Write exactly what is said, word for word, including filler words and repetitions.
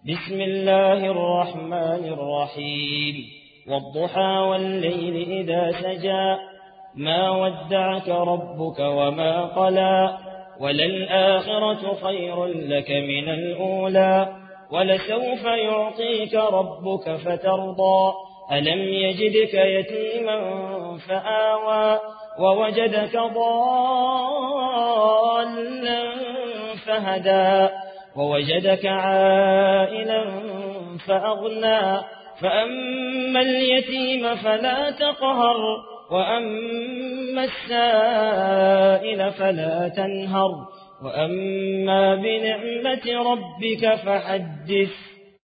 بسم الله الرحمن الرحيم والضحى والليل إذا سجى ما ودعك ربك وما قلى وللآخرة خير لك من الأولى ولسوف يعطيك ربك فترضى ألم يجدك يتيما فآوى ووجدك ضالا فهدى ووجدك عائلا فأغنى فأما اليتيم فلا تقهر وأما السائل فلا تنهر وأما بنعمة ربك فحدث